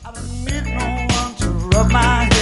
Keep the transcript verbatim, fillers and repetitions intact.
I don't need no one to rub my head.